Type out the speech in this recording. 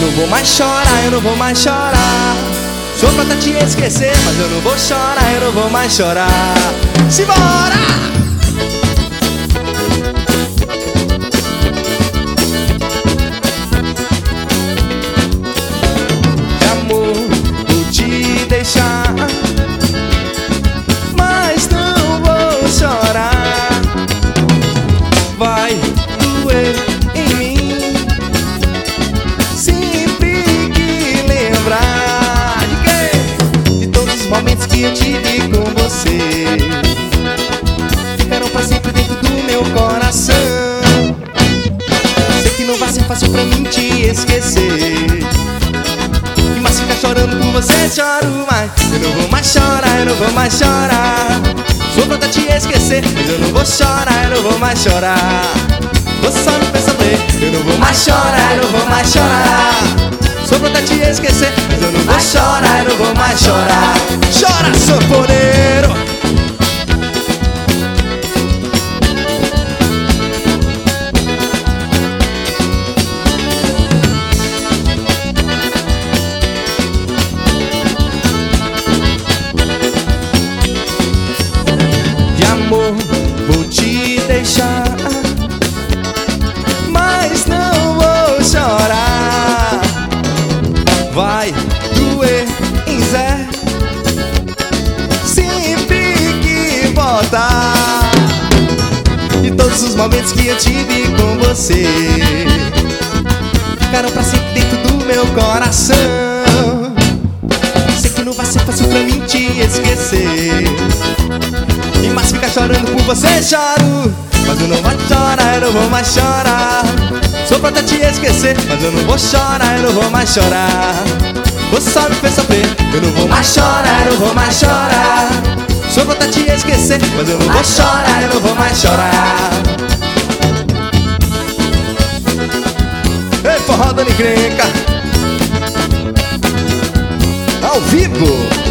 não vou mais chorar, eu não vou mais chorar. Sou pronta a te esquecer, mas eu não vou chorar, eu não vou mais chorar. Simbora! Mas não vou chorar. Vai doer em mim sempre que lembrar de quê? De todos os momentos que eu tive com você. Ficaram pra sempre dentro do meu coração. Sei que não vai ser fácil pra mim te esquecer, mas ficar chorando por você choro mais. Eu não vou mais chorar, eu não vou mais chorar. Sou pronta a te esquecer, mas eu não vou chorar, eu não vou mais chorar. Você só me fez sofrer. Eu não vou mais chorar, eu não vou mais chorar. Sou pronta a te esquecer, mas eu não vou chorar, eu não vou mais chorar. Chora, sanfoneiro! Vou te deixar, mas não vou chorar. Vai doer em Zé sempre que voltar. E todos os momentos que eu tive com você ficaram pra sempre dentro do meu coração. Sei que não vai ser fácil pra mim te esquecer, mas ficar chorando por você choro. Mas eu não vou chorar, eu não vou mais chorar. Sou pronta a te esquecer, mas eu não vou chorar, eu não vou mais chorar. Você só me fez sofrer. Eu não vou mais chorar, eu não vou mais chorar. Sou pronta a te esquecer, mas eu não vou chorar, eu não vou mais chorar. Ei, forró Dani Crenca ao vivo.